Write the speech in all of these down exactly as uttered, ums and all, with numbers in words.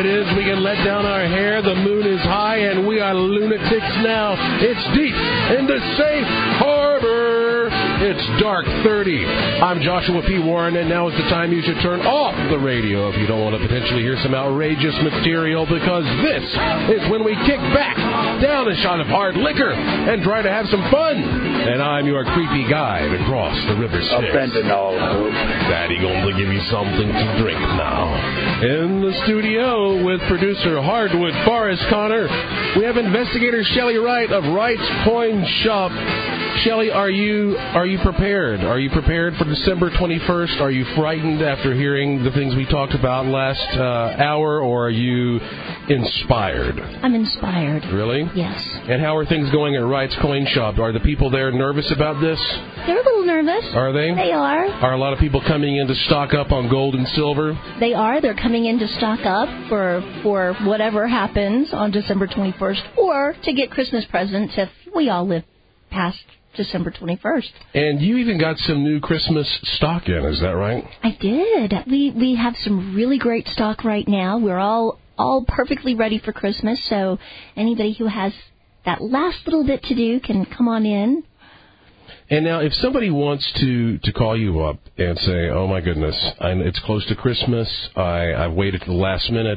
it is. We can let down our hair. The moon is high, and we are lunatics now. It's deep into safe harbor. It's dark thirty. I'm Joshua P. Warren, and now is the time you should turn off the radio if you don't want to potentially hear some outrageous material, because this is when we kick back, down a shot of hard liquor, and try to have some fun. And I'm your creepy guide across the river Styx. Daddy gonna give you something to drink now. In the studio with producer Hardwood Forrest Connor, we have investigator Shelley Wright of Wright's Coin Shop. Shelley, are you are you prepared? Are you prepared for December twenty-first? Are you frightened after hearing the things we talked about last uh, hour, or are you inspired? I'm inspired. Really? Yes. And how are things going at Wright's Coin Shop? Are the people there nervous about this? They're a little nervous. Are they? They are. Are a lot of people coming in to stock up on gold and silver? They are. They're coming in to stock up for, for whatever happens on December twenty-first, or to get Christmas presents if we all live past December twenty-first. And you even got some new Christmas stock in, is that right? I did. We we have some really great stock right now. We're all all perfectly ready for Christmas, so anybody who has that last little bit to do can come on in. And now, if somebody wants to, to call you up and say, oh, my goodness, I, it's close to Christmas, I, I've waited to the last minute,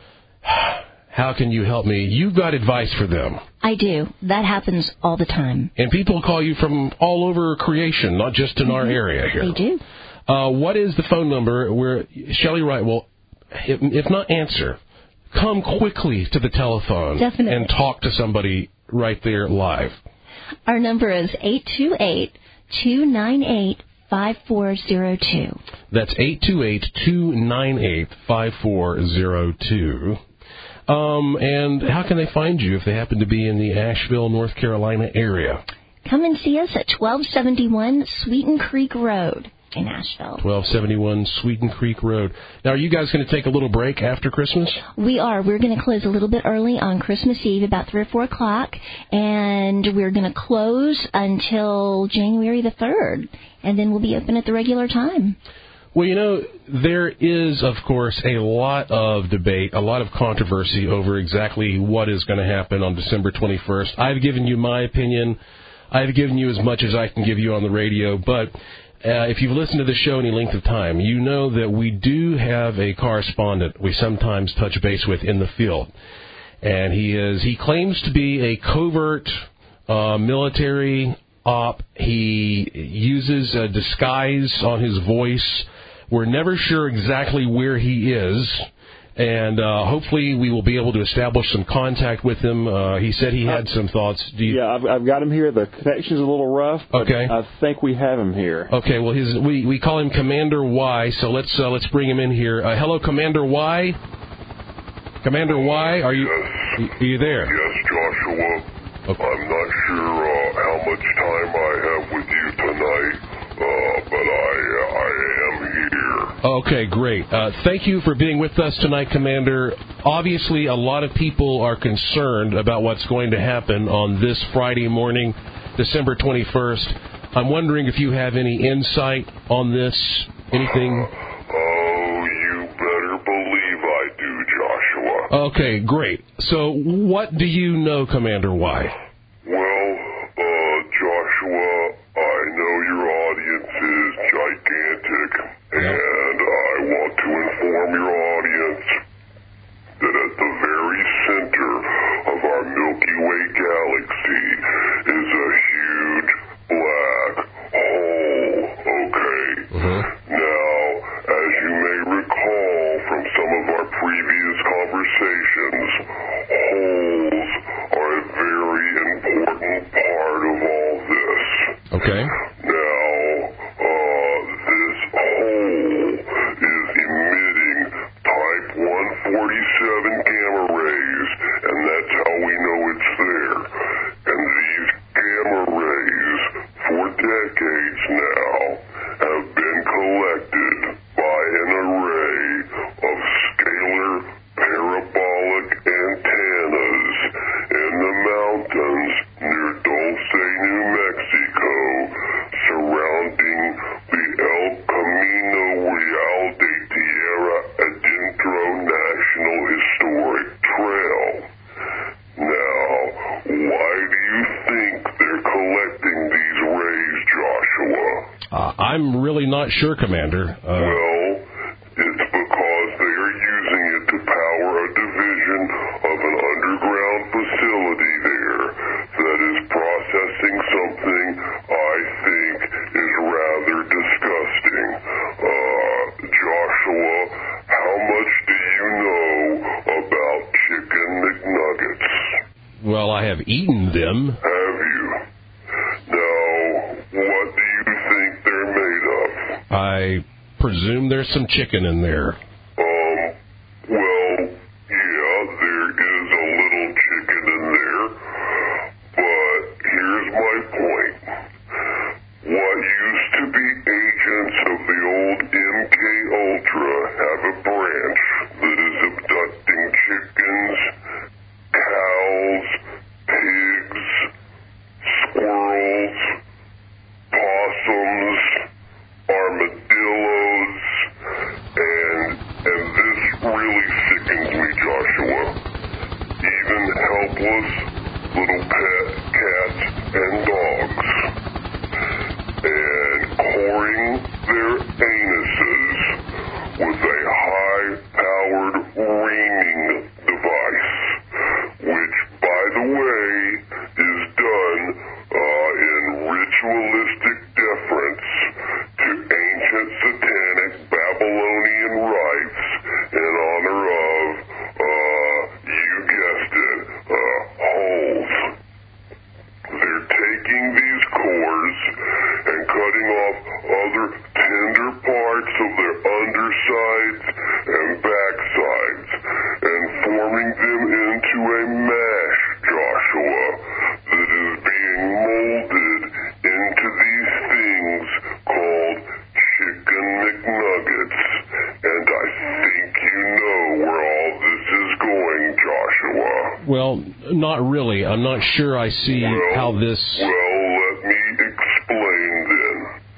how can you help me? You've got advice for them. I do. That happens all the time. And people call you from all over creation, not just in mm-hmm. our area here. They do. Uh, what is the phone number where Shelley Wright will, if, if not answer, come quickly to the telephone Definitely. and talk to somebody right there live? Our number is eight two eight, two nine eight, five four zero two. That's eight two eight, two nine eight, five four zero two. Um, and how can they find you if they happen to be in the Asheville, North Carolina area? Come and see us at twelve seventy-one Sweeten Creek Road in Asheville. twelve seventy-one Sweeten Creek Road. Now, are you guys going to take a little break after Christmas? We are. We're going to close a little bit early on Christmas Eve, about three or four o'clock, and we're going to close until January the third, and then we'll be open at the regular time. Well, you know, there is, of course, a lot of debate, a lot of controversy over exactly what is going to happen on December twenty-first. I've given you my opinion. I've given you as much as I can give you on the radio, but uh, if you've listened to the show any length of time, you know that we do have a correspondent we sometimes touch base with in the field. And he is he claims to be a covert uh, military op. He uses a disguise on his voice. We're never sure exactly where he is, and uh, hopefully we will be able to establish some contact with him. Uh, he said he had some thoughts. Do you... Yeah, I've, I've got him here. The connection's a little rough, but okay. I think we have him here. Okay, well, his, we, we call him Commander Y, so let's uh, let's bring him in here. Uh, hello, Commander Y. Commander Y, are you, yes. are you there? Yes, Joshua. Okay. I'm not sure uh, how much time I have with you tonight. Uh, but I, uh, I am here. Okay, great. Uh, thank you for being with us tonight, Commander. Obviously, a lot of people are concerned about what's going to happen on this Friday morning, December twenty-first. I'm wondering if you have any insight on this, anything? Oh, you better believe I do, Joshua. Okay, great. So what do you know, Commander Y? Well, uh, Joshua, I know your audience is gigantic, and I want to inform your audience that at the very center of our Milky Way galaxy is a huge black hole, okay? Uh-huh. Now, as you may recall from some of our previous conversations, holes are a very important part of all this. Okay. Now, uh, this hole is emitting type one forty-seven gamma rays, and that's how we know it's there. And these gamma rays, for decades now, have been collected by an array of scalar parabolic antennas in the mountains near Dulce, New Mexico, surrounding the El Camino Real de Tierra Adentro National Historic I'm really not sure, Commander. Uh, well, it's because they are using it to power a division of an underground facility there that is processing something I think is rather disgusting. Uh, Joshua, how much do you know about Chicken McNuggets? Well, I have eaten them. Have you? Now, what do you think they're made of? I presume there's some chicken in there. Um, well, yeah, there is a little chicken in there, but here's my point. What used to be agents of the old M K Ultra have a branch that is abducting chickens, cows, pigs, squirrels, possums, armadillos, and and this really sickens me, Joshua. Even helpless little pet cats and dogs. And coring their anuses with a high-powered reaming device, which, by the way, is done uh, in ritualistic deference to ancient satanic Babylonian rites in honor of, uh, you guessed it, uh, holes. They're taking these cores and cutting off other tender parts of their undersides and backsides and forming them into a mash, Joshua, that is being molded into these things called Chicken McNuggets. And I think you know where all this is going, Joshua. Well, not really. I'm not sure I see well, how this... Well, let me explain then.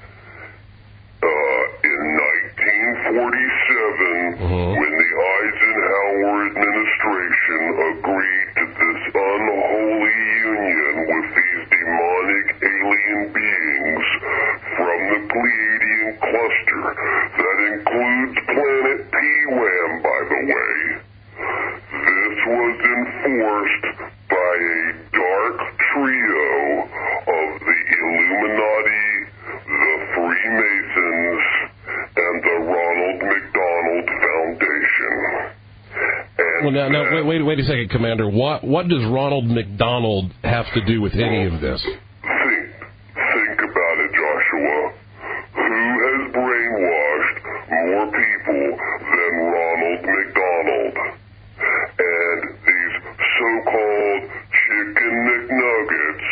Uh, in nineteen forty-seven, uh-huh. when the Eisenhower administration agreed to this unholy union with these demonic alien beings from the Pleiadian cluster, that includes planet P WAM, by the way, this was enforced by a dark trio of the Illuminati, the Freemasons, and the Ronald McDonald Foundation. And Well, now, now that, wait, wait, wait a second, Commander. What, what does Ronald McDonald have to do with any of this? Think, think about it, Joshua. Who has brainwashed more people than Ronald McDonald? And these so-called Chicken McNuggets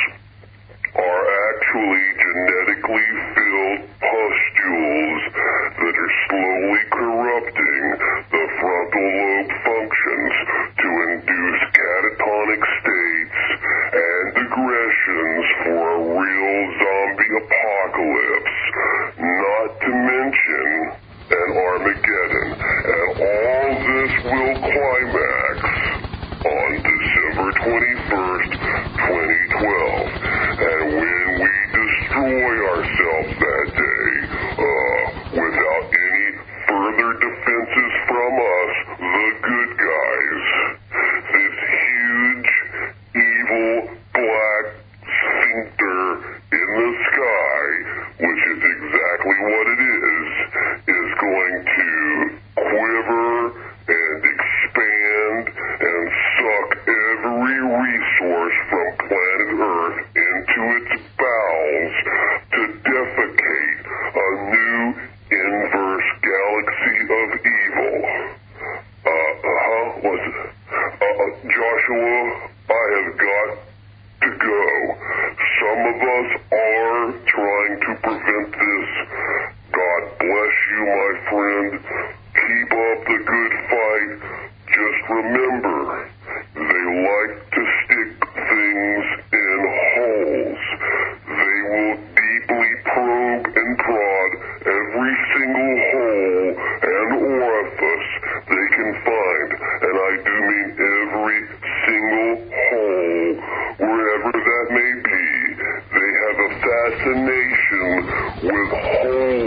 are actually genetically filled pustules that are slowly corrupting the frontal lobe functions to induce catatonic states and aggressions for a real zombie apocalypse, not to mention an Armageddon. And all this will climax on December twenty-first, twenty twelve. And when we destroy ourselves that day, uh, without any further defenses from us, the good guys, this huge, evil, black sphincter in the sky, which is exactly what it is, is going to quiver and expand and suck every resource from planet Earth into its bowels to defecate a new inverse galaxy of evil. Uh, uh-huh, what's it? Uh, uh, Joshua, I have got to go. Some of us are trying to prevent this. God bless you, my friend. Keep up the good fight. Just remember, they like to stick things in holes. They will deeply probe and prod every single hole and orifice they can find. And I do mean every single hole, wherever that may be. They have a fascination with holes.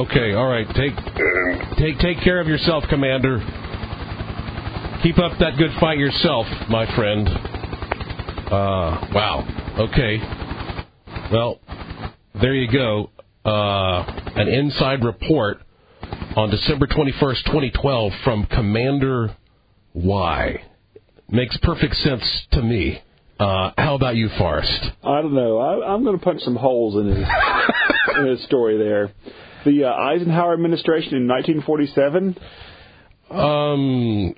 Okay, all right. Take And take take care of yourself, Commander. Keep up that good fight yourself, my friend. Uh, wow. Okay. Well, there you go. Uh, an inside report on December twenty-first, twenty twelve from Commander Y. Makes perfect sense to me. Uh, how about you, Forrest? I don't know. I, I'm going to punch some holes in his, in his story there. The uh, Eisenhower administration in nineteen forty-seven? Um...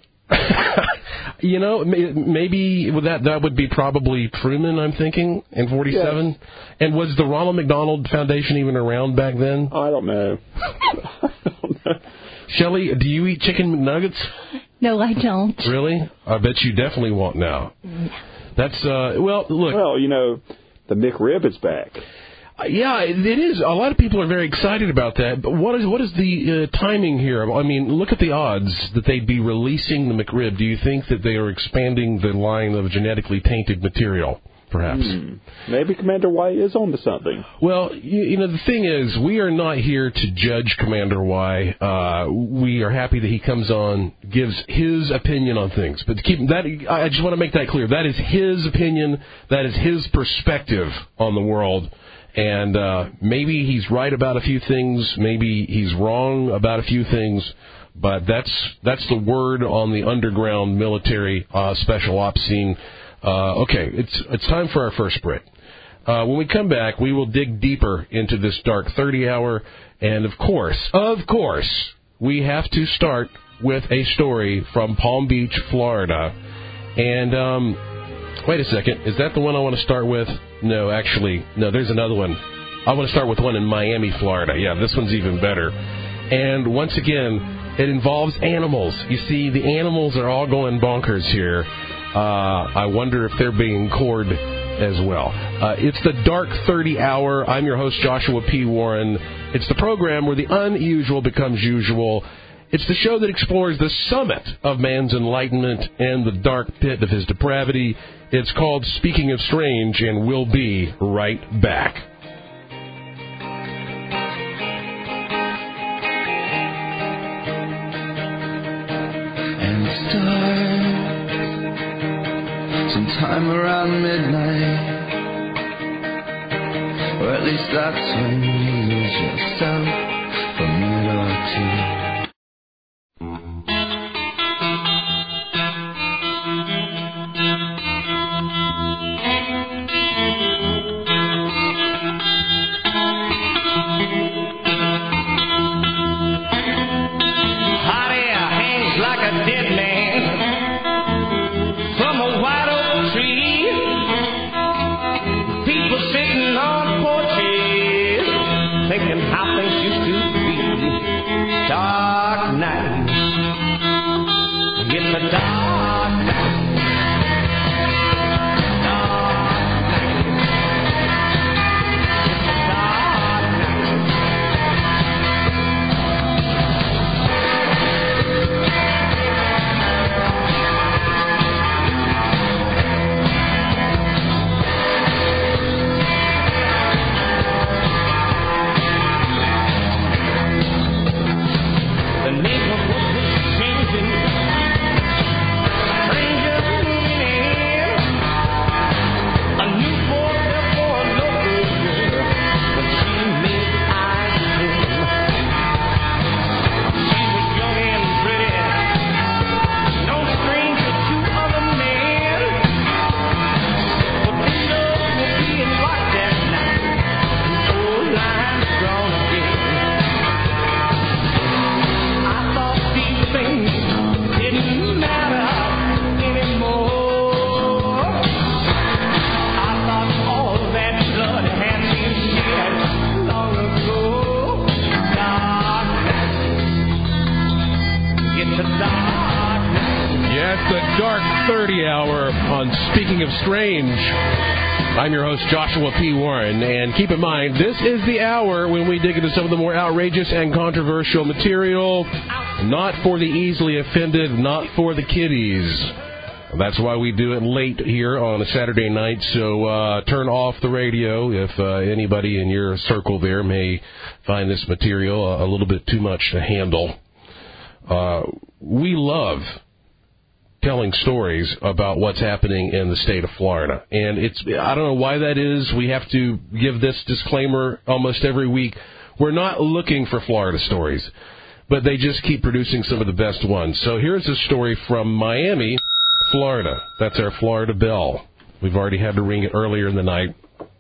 You know, maybe that that would be probably Truman, I'm thinking, in forty-seven. Yes. And was the Ronald McDonald Foundation even around back then? I don't know. I don't know. Shelley, do you eat chicken McNuggets? No, I don't. Really? I bet you definitely won't now. No. That's, uh, well, look. Well, you know, the McRib is back. Uh, yeah, it is. A lot of people are very excited about that. But what is what is the uh, timing here? I mean, look at the odds that they'd be releasing the McRib. Do you think that they are expanding the line of genetically tainted material, perhaps? Hmm. Maybe Commander White is onto something. Well, you, you know, the thing is, we are not here to judge Commander Y. Uh, we are happy that he comes on, gives his opinion on things. But to keep that, I just want to make that clear. That is his opinion. That is his perspective on the world. And uh, maybe he's right about a few things. Maybe he's wrong about a few things. But that's that's the word on the underground military uh, special ops scene. Uh, okay, it's it's time for our first break. Uh, when we come back, we will dig deeper into this Dark thirty hour. And, of course, of course, we have to start with a story from Palm Beach, Florida. And... um wait a second. Is that the one I want to start with? No, actually, no, there's another one. I want to start with one in Miami, Florida. Yeah, this one's even better. And once again, it involves animals. You see, the animals are all going bonkers here. Uh, I wonder if they're being cored as well. Uh, it's the Dark thirty hour. I'm your host, Joshua P. Warren. It's the program where the unusual becomes usual. It's the show that explores the summit of man's enlightenment and the dark pit of his depravity. It's called Speaking of Strange, and we'll be right back. And it starts sometime around midnight, or at least that's when you lose yourself for a minute or two. Strange. I'm your host, Joshua P. Warren, and keep in mind, this is the hour when we dig into some of the more outrageous and controversial material, not for the easily offended, not for the kiddies. That's why we do it late here on a Saturday night. So uh, turn off the radio if uh, anybody in your circle there may find this material a, a little bit too much to handle. Uh, we love telling stories about what's happening in the state of Florida. And it's I don't know why that is. We have to give this disclaimer almost every week. We're not looking for Florida stories, but they just keep producing some of the best ones. So here's a story from Miami, Florida. That's our Florida bell. We've already had to ring it earlier in the night.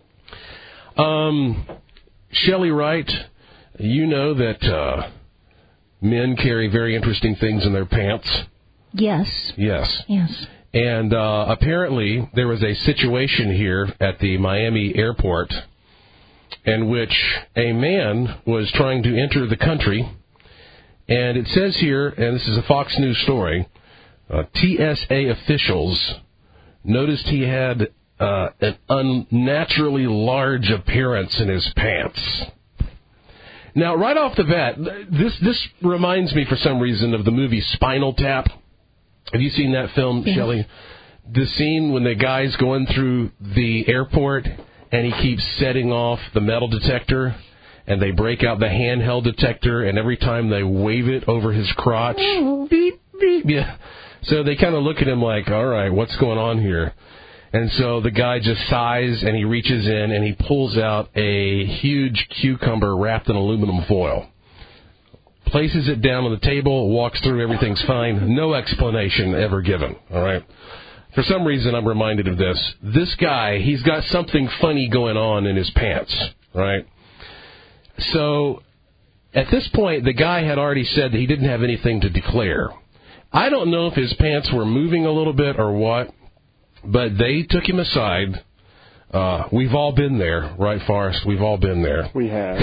Um, Shelley Wright, you know that uh, men carry very interesting things in their pants. Yes. Yes. Yes. And uh, apparently there was a situation here at the Miami airport in which a man was trying to enter the country. And it says here, and this is a Fox News story, uh, T S A officials noticed he had uh, an unnaturally large appearance in his pants. Now, right off the bat, this this reminds me for some reason of the movie Spinal Tap. Have you seen that film, yes. Shelley? The scene when the guy's going through the airport and he keeps setting off the metal detector, and they break out the handheld detector, and every time they wave it over his crotch, beep, beep, yeah. So they kind of look at him like, all right, what's going on here? And so the guy just sighs, and he reaches in, and he pulls out a huge cucumber wrapped in aluminum foil. Places it down on the table, walks through, everything's fine. No explanation ever given, all right? For some reason, I'm reminded of this. This guy, he's got something funny going on in his pants, right? So at this point, the guy had already said that he didn't have anything to declare. I don't know if his pants were moving a little bit or what, but they took him aside. Uh, we've all been there, right, Forrest? We've all been there. We have.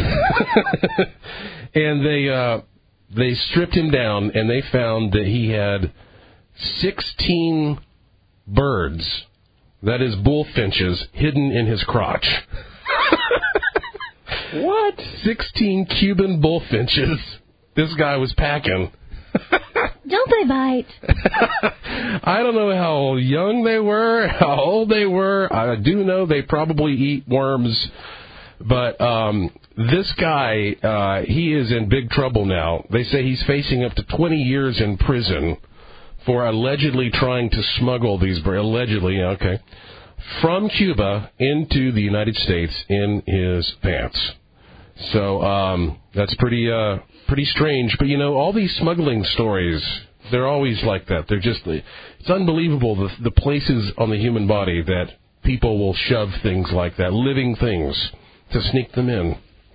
And they uh, they stripped him down, and they found that he had sixteen birds, that is bullfinches, hidden in his crotch. What? sixteen Cuban bullfinches this guy was packing. Don't they bite? I don't know how young they were, how old they were. I do know they probably eat worms. But um, this guy, uh, he is in big trouble now. They say he's facing up to twenty years in prison for allegedly trying to smuggle these, allegedly, okay, from Cuba into the United States in his pants. So um, that's pretty uh, pretty strange. But, you know, all these smuggling stories, they're always like that. They're just, it's unbelievable the, the places on the human body that people will shove things like that, living things, to sneak them in.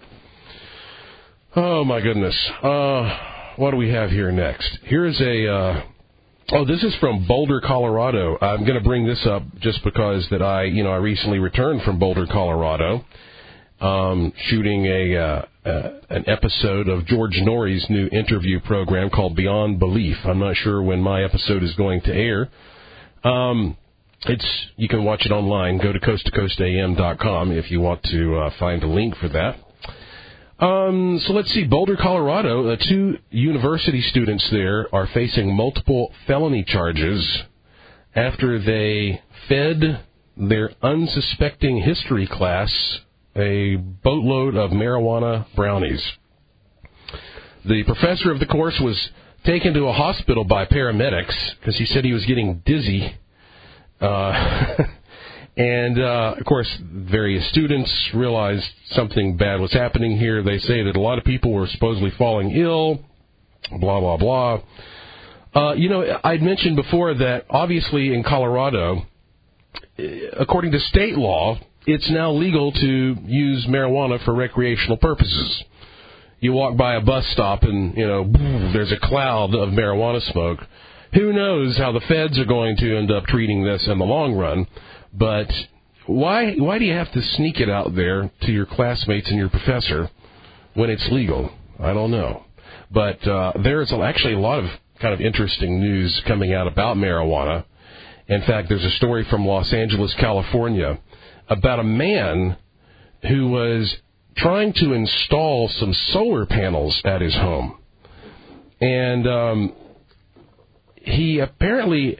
Oh, my goodness. Uh, what do we have here next? Here's a... Uh, Oh, this is from Boulder, Colorado. I'm going to bring this up just because that I, you know, I recently returned from Boulder, Colorado, um, shooting a uh, uh, an episode of George Norrie's new interview program called Beyond Belief. I'm not sure when my episode is going to air. Um, it's you can watch it online. Go to coast to coast a m dot com if you want to uh, find a link for that. Um, so let's see, Boulder, Colorado, uh, two university students there are facing multiple felony charges after they fed their unsuspecting history class a boatload of marijuana brownies. The professor of the course was taken to a hospital by paramedics because he said he was getting dizzy. Uh, And, uh, of course, various students realized something bad was happening here. They say that a lot of people were supposedly falling ill, blah, blah, blah. Uh, you know, I'd mentioned before that, obviously, in Colorado, according to state law, it's now legal to use marijuana for recreational purposes. You walk by a bus stop and, you know, there's a cloud of marijuana smoke. Who knows how the feds are going to end up treating this in the long run. But why why do you have to sneak it out there to your classmates and your professor when it's legal? I don't know. But uh, there's actually a lot of kind of interesting news coming out about marijuana. In fact, there's a story from Los Angeles, California, about a man who was trying to install some solar panels at his home. And um, he apparently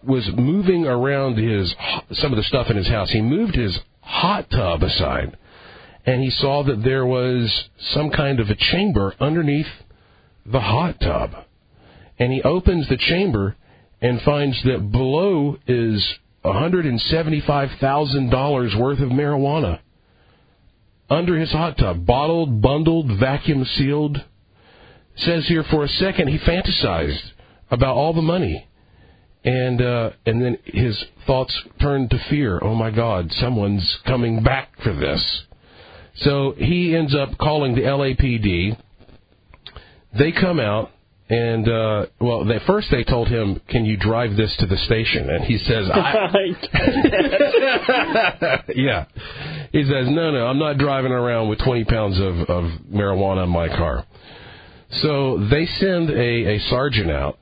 was moving around his some of the stuff in his house. He moved his hot tub aside, and he saw that there was some kind of a chamber underneath the hot tub. And he opens the chamber and finds that below is one hundred seventy-five thousand dollars worth of marijuana under his hot tub, bottled, bundled, vacuum sealed. Says here, for a second he fantasized about all the money. And uh, and then his thoughts turned to fear. Oh, my God, someone's coming back for this. So he ends up calling the L A P D. They come out, and, uh, well, they, first they told him, can you drive this to the station? And he says, I... yeah. He says, no, no, I'm not driving around with twenty pounds of, of marijuana in my car. So they send a, a sergeant out,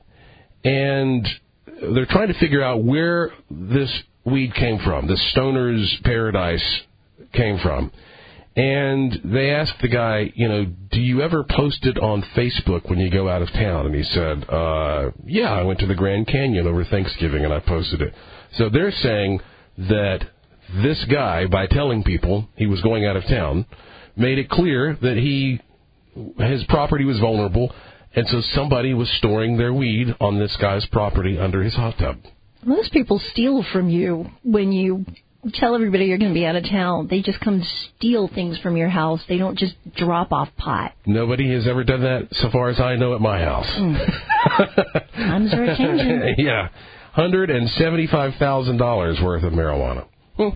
and they're trying to figure out where this weed came from, this stoner's paradise came from. And they asked the guy, you know, do you ever post it on Facebook when you go out of town? And he said, uh, yeah, I went to the Grand Canyon over Thanksgiving and I posted it. So they're saying that this guy, by telling people he was going out of town, made it clear that he, his property was vulnerable, and so somebody was storing their weed on this guy's property under his hot tub. Most people steal from you when you tell everybody you're going to be out of town. They just come steal things from your house. They don't just drop off pot. Nobody has ever done that, so far as I know, at my house. Mm. Times are changing. Yeah, one hundred seventy-five thousand dollars worth of marijuana. Hmm.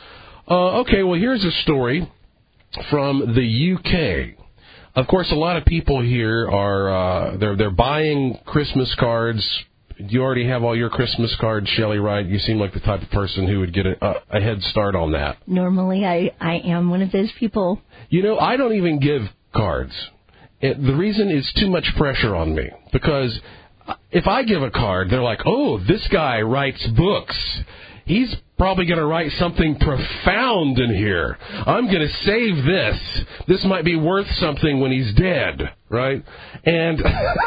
Uh, okay, well, here's a story from the U K. Of course, a lot of people here are uh, they're they're buying Christmas cards. Do you already have all your Christmas cards, Shelley, right? You seem like the type of person who would get a, a head start on that. Normally, I, I am one of those people. You know, I don't even give cards. It, the reason is too much pressure on me. Because if I give a card, they're like, oh, this guy writes books. He's probably going to write something profound in here. I'm going to save this. This might be worth something when he's dead, right? And...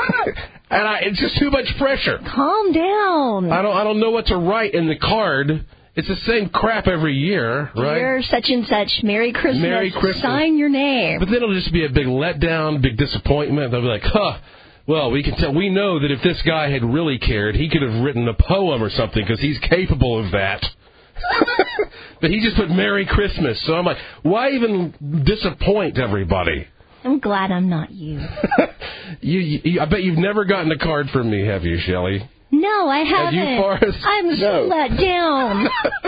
And I, it's just too much pressure. Calm down. I don't I don't know what to write in the card. It's the same crap every year, right? Dear such and such, Merry Christmas. Merry Christmas. Sign your name. But then it'll just be a big letdown, big disappointment. They'll be like, huh, well, we can tell. We know that if this guy had really cared, he could have written a poem or something because he's capable of that. But he just put Merry Christmas. So I'm like, why even disappoint everybody? I'm glad I'm not you. you, you. I bet you've never gotten a card from me, have you, Shelley? No, I haven't. Have you, Forrest? I'm no. let down.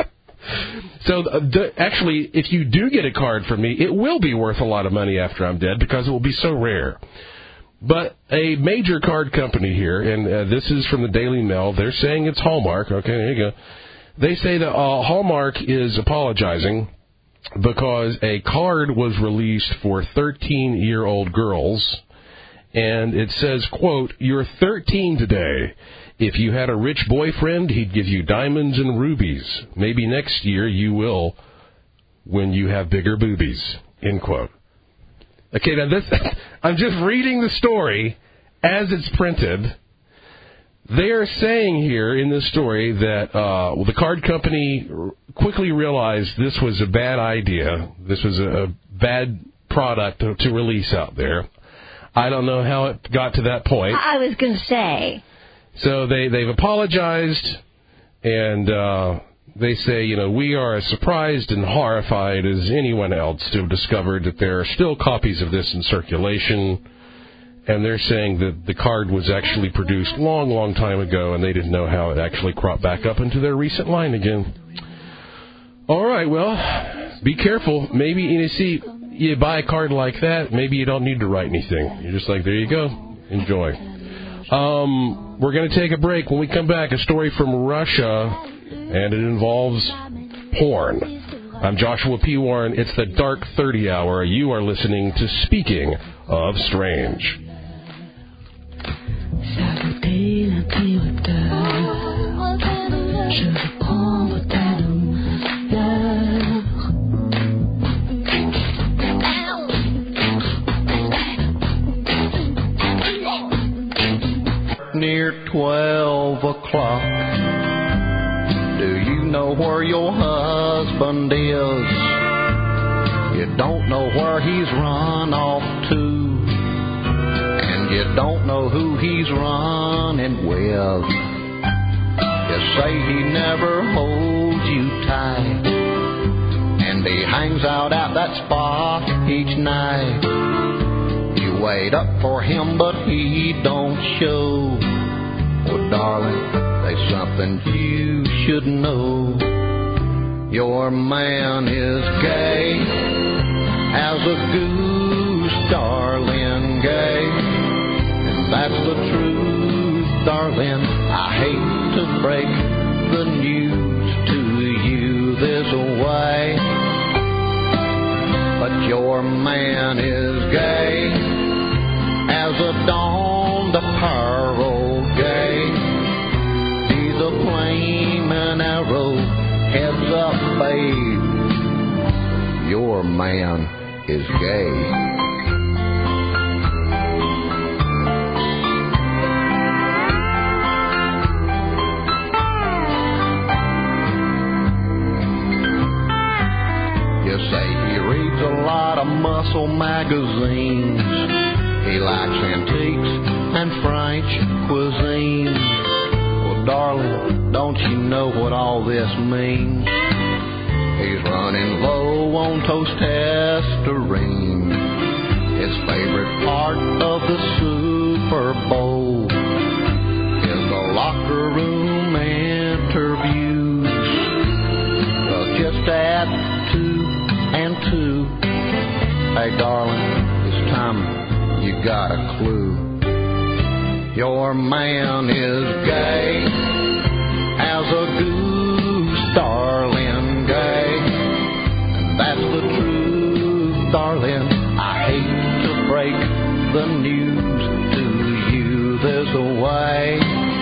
So, uh, the, actually, if you do get a card from me, it will be worth a lot of money after I'm dead because it will be so rare. But a major card company here, and uh, this is from the Daily Mail, they're saying it's Hallmark. Okay, there you go. They say that uh, Hallmark is apologizing because a card was released for thirteen-year-old girls, and it says, quote, you're thirteen today. If you had a rich boyfriend, he'd give you diamonds and rubies. Maybe next year you will when you have bigger boobies, end quote. Okay, now this, I'm just reading the story as it's printed. They are saying here in this story that uh, well, the card company quickly realized this was a bad idea. This was a, a bad product to, to release out there. I don't know how it got to that point. I was going to say. So they, they've apologized, and uh, they say, you know, we are as surprised and horrified as anyone else to have discovered that there are still copies of this in circulation. And they're saying that the card was actually produced long, long time ago, and they didn't know how it actually cropped back up into their recent line again. All right, well, be careful. Maybe, you see, you buy a card like that, maybe you don't need to write anything. You're just like, there you go. Enjoy. Um, we're going to take a break. When we come back, a story from Russia, and it involves porn. I'm Joshua P. Warren. It's the Dark thirty Hour. You are listening to Speaking of Strange. Near twelve o'clock, know where your husband is. You don't know where he's run off to. And you don't know who he's running with. You say he never holds you tight. And he hangs out at that spot each night. You wait up for him, but he don't show. Well, darling, there's something you should know. Your man is gay as a goose, darling, gay. And that's the truth, darling. I hate to break the news to you this way, but your man is gay as a dawn to pearl gay. He's a flaming arrow, heads up, babe. Your man is gay. You say he reads a lot of muscle magazines. He likes antiques and French cuisine. Well, darling, don't you know what all this means? He's running low on testosterone. His favorite part of the Super Bowl is the locker room interviews. Well, just add two and two. Hey, darling, it's time you got a clue. Your man is gay as a goose, darling, gay. And that's the truth, darling. I hate to break the news to you this way,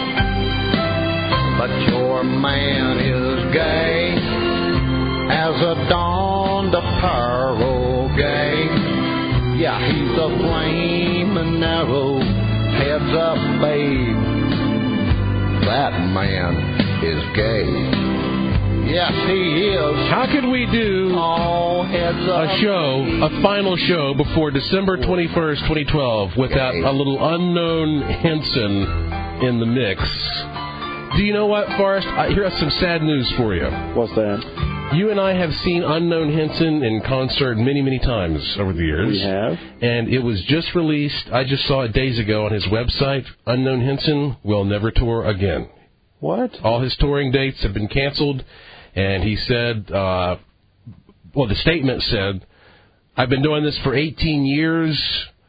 but your man is gay as a dawn to pearl gay. Yeah, he's a flaming arrow, heads up, babe. That man is gay. Yes, he is. How could we do All heads up, a show, a final show before December twenty-first, twenty twelve, without a little unknown Henson in the mix? Do you know what, Forrest? I, here are some sad news for you. What's that? You and I have seen Unknown Henson in concert many, many times over the years. We have. And it was just released, I just saw it days ago on his website. Unknown Henson will never tour again. What? All his touring dates have been canceled. And he said, uh, well, the statement said, I've been doing this for eighteen years,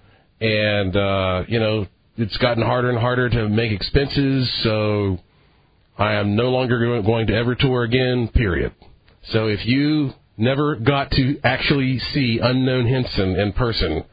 and, uh, you know, it's gotten harder and harder to make expenses, so I am no longer going to ever tour again, period. So if you never got to actually see Unknown Henson in person,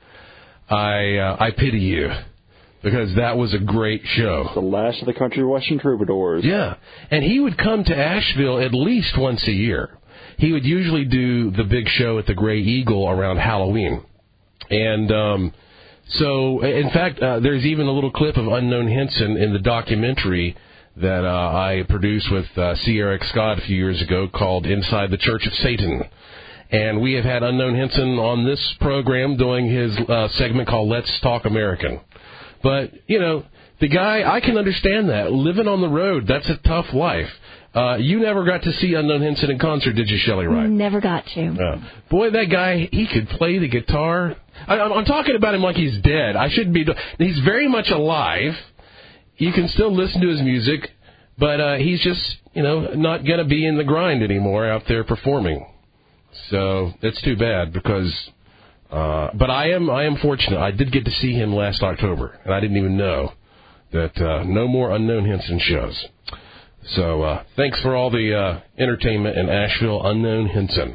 I uh, I pity you, because that was a great show. The last of the country western troubadours. Yeah, and he would come to Asheville at least once a year. He would usually do the big show at the Gray Eagle around Halloween. And um, so, in fact, uh, there's even a little clip of Unknown Henson in the documentary that uh, I produced with uh, C. Eric Scott a few years ago called Inside the Church of Satan. And we have had Unknown Henson on this program doing his uh, segment called Let's Talk American. But, you know, the guy, I can understand that. Living on the road, that's a tough life. Uh, you never got to see Unknown Henson in concert, did you, Shelley Wright? Never got to. Uh, boy, that guy, he could play the guitar. I, I'm talking about him like he's dead. I shouldn't be. He's very much alive. You can still listen to his music, but uh, he's just, you know, not going to be in the grind anymore out there performing. So it's too bad because, uh, but I am I am fortunate. I did get to see him last October, and I didn't even know that uh, no more Unknown Henson shows. So uh, thanks for all the uh, entertainment in Asheville, Unknown Henson.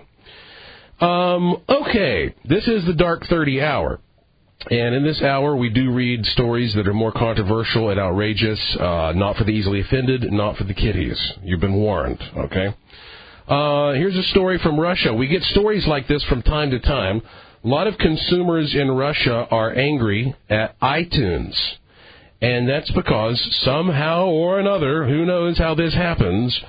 Um, okay, this is the Dark thirty Hour. And in this hour, we do read stories that are more controversial and outrageous, uh, not for the easily offended, not for the kiddies. You've been warned, okay? Uh, here's a story from Russia. We get stories like this from time to time. A lot of consumers in Russia are angry at iTunes. And that's because somehow or another, who knows how this happens,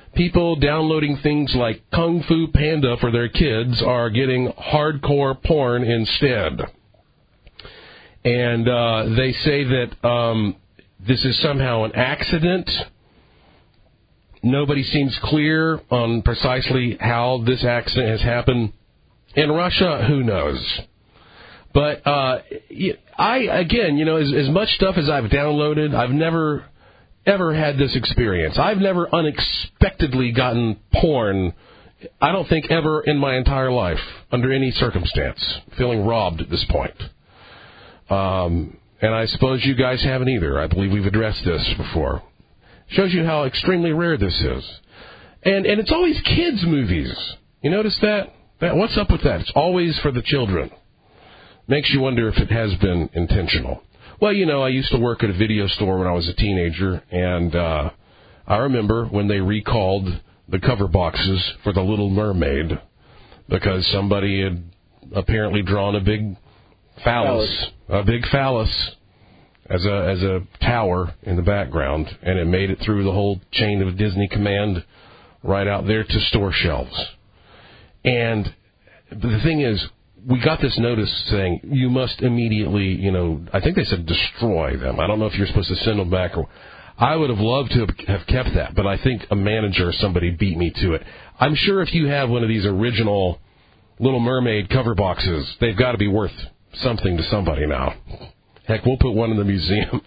people downloading things like Kung Fu Panda for their kids are getting hardcore porn instead. And uh, they say that um, this is somehow an accident. Nobody seems clear on precisely how this accident has happened. In Russia, who knows? But uh, I, again, you know, as, as much stuff as I've downloaded, I've never, ever had this experience. I've never unexpectedly gotten porn, I don't think ever in my entire life, under any circumstance, feeling robbed at this point. Um, and I suppose you guys haven't either. I believe we've addressed this before. Shows you how extremely rare this is. And and it's always kids' movies. You notice that? that? What's up with that? It's always for the children. Makes you wonder if it has been intentional. Well, you know, I used to work at a video store when I was a teenager, and uh, I remember when they recalled the cover boxes for The Little Mermaid because somebody had apparently drawn a big phallus, phallus. a big phallus as a as a tower in the background, and it made it through the whole chain of Disney command right out there to store shelves. And the thing is, we got this notice saying you must immediately, you know, I think they said destroy them. I don't know if you're supposed to send them back. Or I would have loved to have kept that, but I think a manager or somebody beat me to it. I'm sure if you have one of these original Little Mermaid cover boxes, they've got to be worth something to somebody now. Heck, we'll put one in the museum.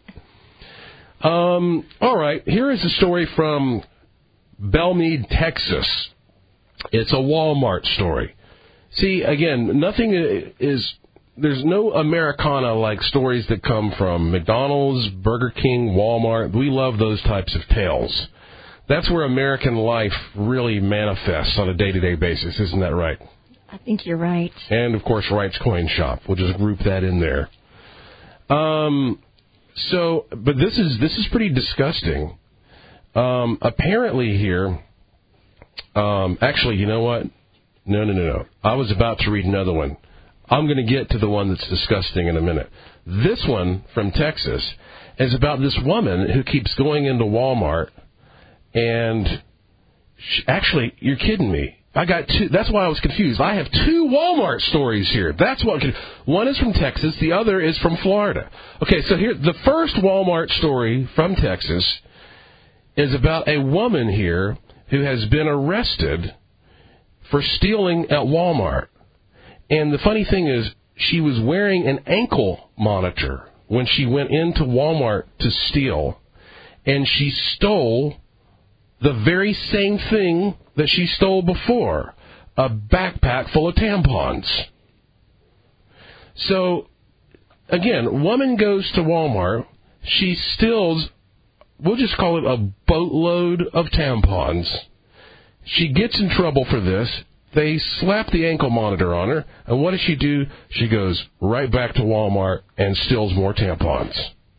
um, all right, here is a story from Belmead, Texas. It's a Walmart story. See, again, nothing is, there's no Americana-like stories that come from McDonald's, Burger King, Walmart. We love those types of tales. That's where American life really manifests on a day-to-day basis, isn't that right? I think you're right. And, of course, Wright's Coin Shop. We'll just group that in there. Um, so, but this is this is pretty disgusting. Um, apparently here, um, actually, you know what? No, no, no, no. I was about to read another one. I'm going to get to the one that's disgusting in a minute. This one from Texas is about this woman who keeps going into Walmart, and she, actually, you're kidding me. I got two. That's why I was confused. I have two Walmart stories here. That's what. One is from Texas. The other is from Florida. Okay, so here, the first Walmart story from Texas is about a woman here who has been arrested for stealing at Walmart. And the funny thing is, she was wearing an ankle monitor when she went into Walmart to steal, and she stole the very same thing that she stole before, a backpack full of tampons. So, again, woman goes to Walmart, she steals, we'll just call it a boatload of tampons. She gets in trouble for this. They slap the ankle monitor on her, and what does she do? She goes right back to Walmart and steals more tampons.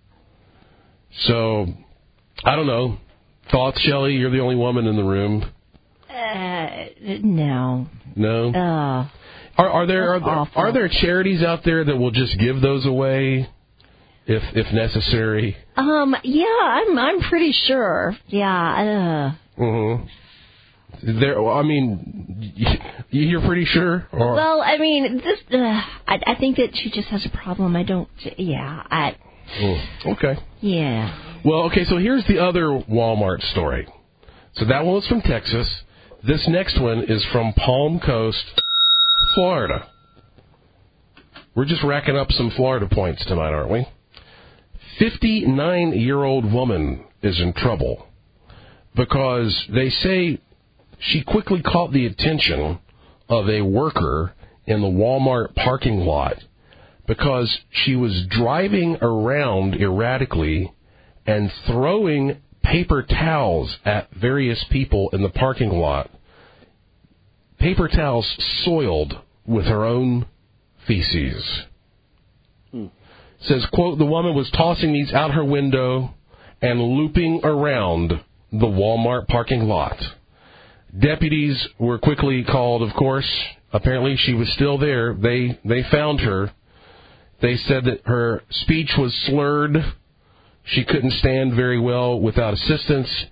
So, I don't know. Thoughts, Shelley? You're the only woman in the room. Uh, no. No? Uh, are, are there are there, are there charities out there that will just give those away if if necessary? Um. Yeah, I'm I'm pretty sure. Yeah. Uh. Mm-hmm. There. I mean, you're pretty sure. Or? Well, I mean, this. Uh, I I think that she just has a problem. I don't. Yeah. I. Mm, okay. Yeah. Well, okay. So here's the other Walmart story. So that one was from Texas. This next one is from Palm Coast, Florida. We're just racking up some Florida points tonight, aren't we? fifty-nine-year-old woman is in trouble because they say she quickly caught the attention of a worker in the Walmart parking lot because she was driving around erratically and throwing paper towels at various people in the parking lot. Paper towels soiled with her own feces. Hmm. Says, quote, the woman was tossing these out her window and looping around the Walmart parking lot. Deputies were quickly called, of course. Apparently she was still there. They they found her. They said that her speech was slurred. She couldn't stand very well without assistance,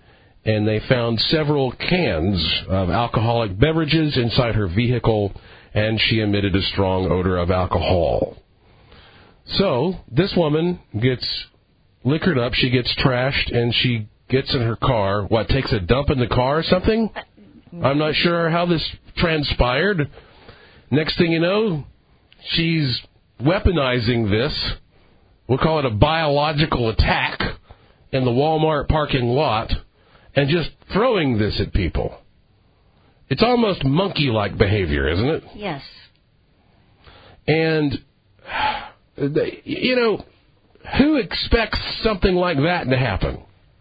and they found several cans of alcoholic beverages inside her vehicle, and she emitted a strong odor of alcohol. So this woman gets liquored up, she gets trashed, and she gets in her car, what, takes a dump in the car or something? I'm not sure how this transpired. Next thing you know, she's weaponizing this. We'll call it a biological attack in the Walmart parking lot and just throwing this at people. It's almost monkey-like behavior, isn't it? Yes. And, you know, who expects something like that to happen?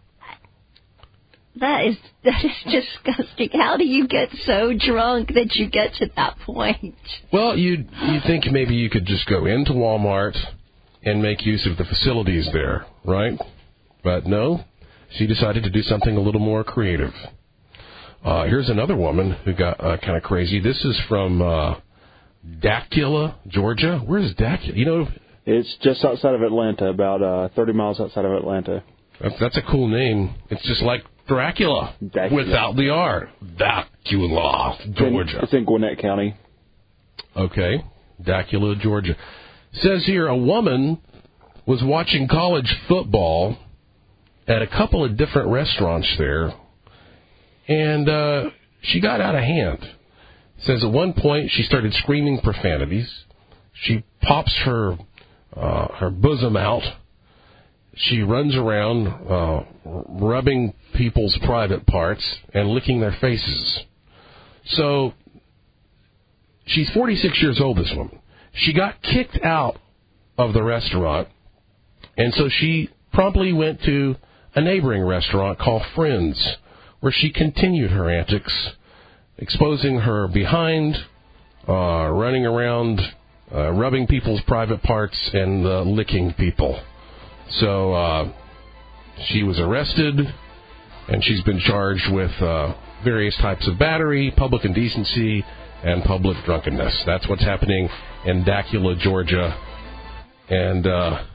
That is that is disgusting. How do you get so drunk that you get to that point? Well, you you think maybe you could just go into Walmart and make use of the facilities there, right? But no, she decided to do something a little more creative. Uh, here's another woman who got uh, kind of crazy. This is from uh, Dacula, Georgia. Where's Dacula? You know, it's just outside of Atlanta, about uh, thirty miles outside of Atlanta. That's, that's a cool name. It's just like Dracula, Dracula. without the R. Dacula, Georgia. It's in Gwinnett County. Okay, Dacula, Georgia. Says here a woman was watching college football at a couple of different restaurants there, and uh, she got out of hand. Says at one point she started screaming profanities. She pops her uh, her bosom out. She runs around uh, rubbing people's private parts and licking their faces. So she's forty-six years old, this woman. She got kicked out of the restaurant, and so she promptly went to a neighboring restaurant called Friends, where she continued her antics, exposing her behind, uh, running around, uh, rubbing people's private parts, and uh, licking people. So uh, she was arrested, and she's been charged with uh, various types of battery, public indecency, and public drunkenness. That's what's happening in Dacula, Georgia, and uh,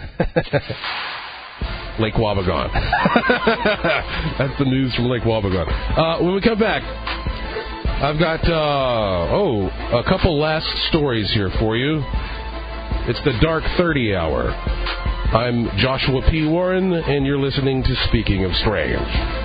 Lake Wabagon. That's the news from Lake Wabagon. Uh, when we come back, I've got, uh, oh, a couple last stories here for you. It's the Dark thirty Hour. I'm Joshua P. Warren, and you're listening to Speaking of Strange.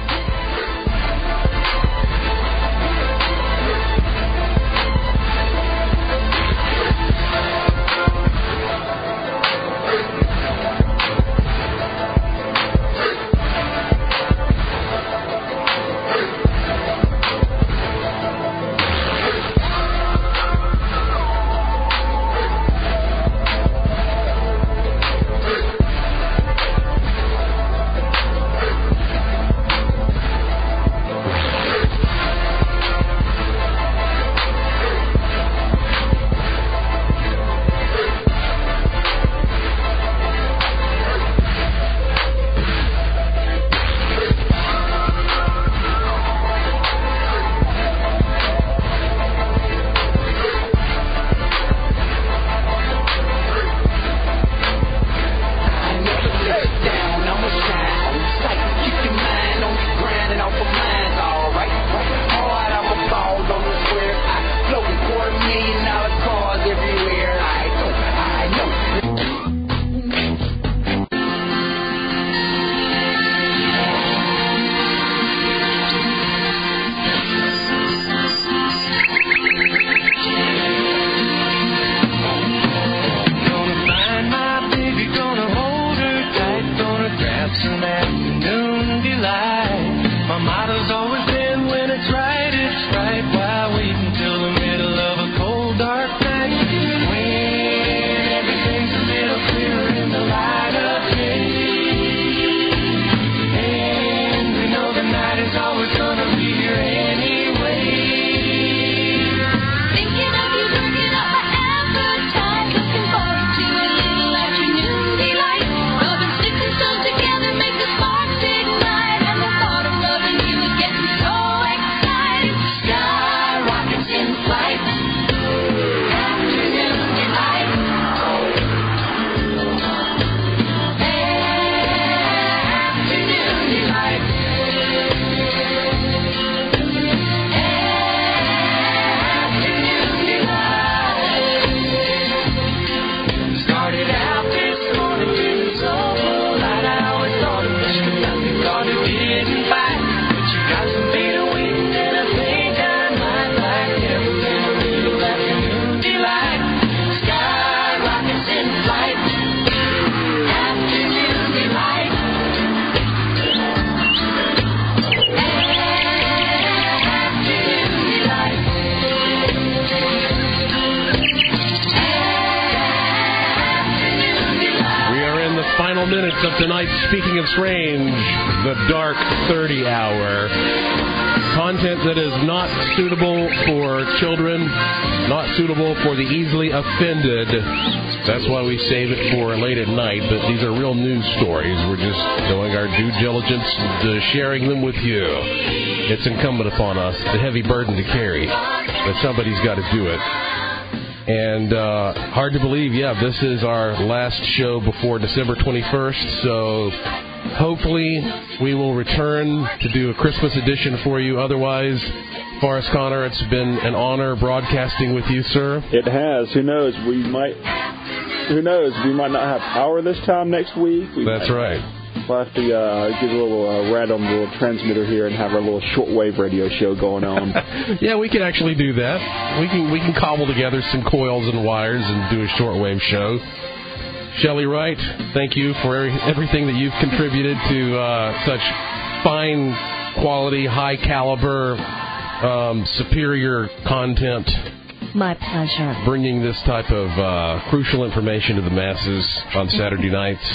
final minutes of tonight's Speaking of Strange, the Dark thirty Hour. Content that is not suitable for children, not suitable for the easily offended. That's why we save it for late at night, but these are real news stories. We're just doing our due diligence to sharing them with you. It's incumbent upon us, the heavy burden to carry, that somebody's got to do it. And uh, hard to believe, yeah, this is our last show before December twenty-first, so hopefully we will return to do a Christmas edition for you. Otherwise, Forrest Connor, it's been an honor broadcasting with you, sir. It has. Who knows? We might. Who knows? We might not have power this time next week. We That's might, right. We'll have to uh, get a little uh, random little transmitter here and have our little shortwave radio show going on. Yeah, we can actually do that. We can we can cobble together some coils and wires and do a shortwave show. Shelley Wright, thank you for everything that you've contributed to uh, such fine quality, high caliber, um, superior content. My pleasure. Bringing this type of uh, crucial information to the masses on Saturday nights.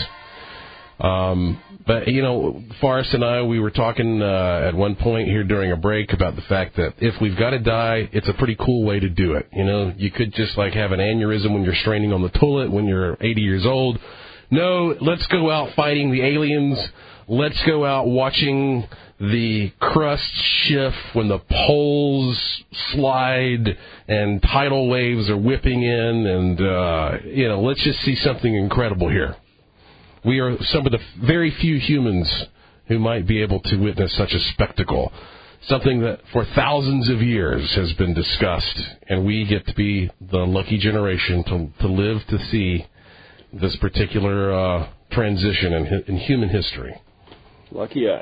Um, but, you know, Forrest and I, we were talking uh, at one point here during a break about the fact that if we've got to die, it's a pretty cool way to do it. You know, you could just, like, have an aneurysm when you're straining on the toilet when you're eighty years old. No, let's go out fighting the aliens. Let's go out watching the crust shift when the poles slide and tidal waves are whipping in. And, uh, you know, let's just see something incredible here. We are some of the very few humans who might be able to witness such a spectacle, something that for thousands of years has been discussed, and we get to be the lucky generation to, to live to see this particular uh, transition in, in human history. Lucky us.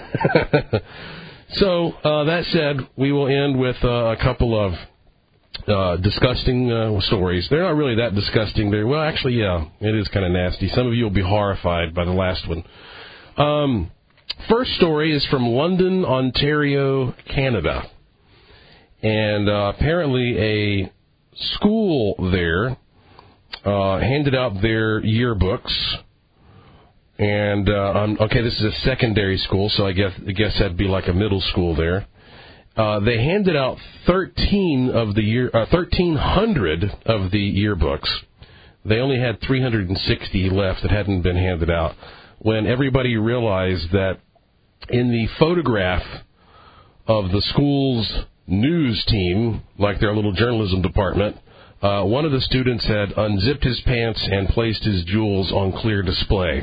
So, uh, that said, we will end with uh, a couple of Uh, disgusting uh, stories. They're not really that disgusting. They're, well, actually, yeah, it is kind of nasty. Some of you will be horrified by the last one. Um, first story is from London, Ontario, Canada. And uh, apparently a school there uh, handed out their yearbooks. And, uh, um, okay, this is a secondary school, so I guess, I guess that'd be like a middle school there. Uh, they handed out thirteen of the year, uh, thirteen hundred of the yearbooks. They only had three hundred sixty left that hadn't been handed out. When everybody realized that in the photograph of the school's news team, like their little journalism department, uh, one of the students had unzipped his pants and placed his jewels on clear display.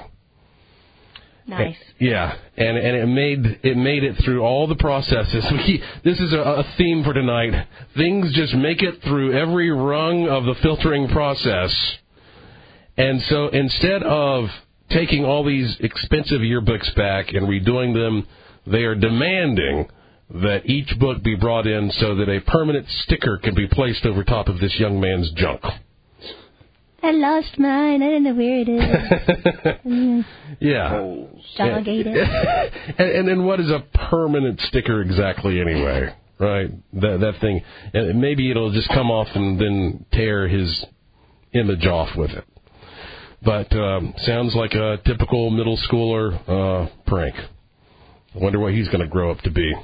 Nice. Yeah, and and it made it made it through all the processes. We, this is a, a theme for tonight. Things just make it through every rung of the filtering process. And so instead of taking all these expensive yearbooks back and redoing them, they are demanding that each book be brought in so that a permanent sticker can be placed over top of this young man's junk. I lost mine. I don't know where it is. Yeah. Dog ate it. and, and then what is a permanent sticker exactly anyway? Right? That that thing. And maybe it'll just come off and then tear his image off with it. But um, sounds like a typical middle schooler uh, prank. I wonder what he's going to grow up to be.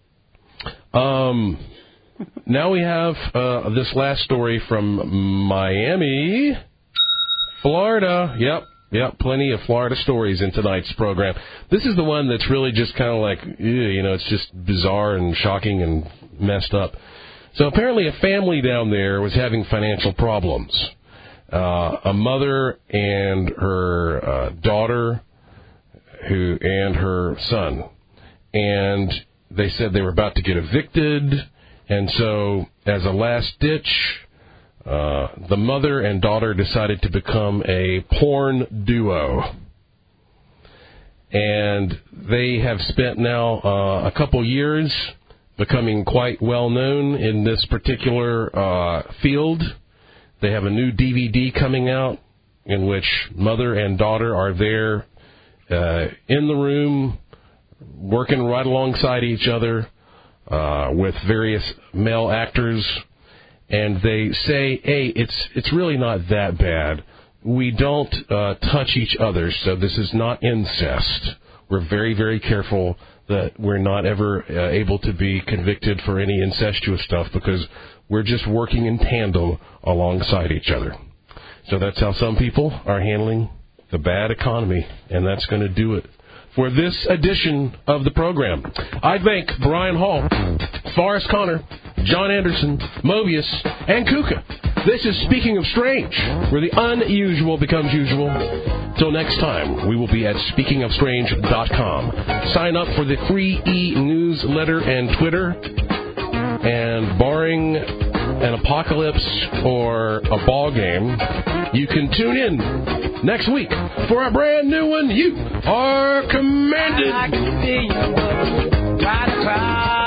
Um... Now we have uh, this last story from Miami, Florida. Yep, yep, plenty of Florida stories in tonight's program. This is the one that's really just kind of like, you know, it's just bizarre and shocking and messed up. So apparently a family down there was having financial problems. Uh, a mother and her uh, daughter who and her son. And they said they were about to get evicted. And so, as a last ditch, uh, the mother and daughter decided to become a porn duo. And they have spent now uh, a couple years becoming quite well known in this particular uh, field. They have a new D V D coming out in which mother and daughter are there uh, in the room, working right alongside each other. Uh, with various male actors, and they say, hey, it's it's really not that bad, we don't uh, touch each other, so this is not incest. We're very, very careful that we're not ever uh, able to be convicted for any incestuous stuff because we're just working in tandem alongside each other. So that's how some people are handling the bad economy, and that's going to do it for this edition of the program. I thank Brian Hall, Forrest Connor, John Anderson, Mobius, and Kuka. This is Speaking of Strange, where the unusual becomes usual. Till next time, we will be at speaking of strange dot com. Sign up for the free e-newsletter and Twitter. And barring an apocalypse or a ball game, you can tune in next week for a brand new one. You are commanded. I can see you right across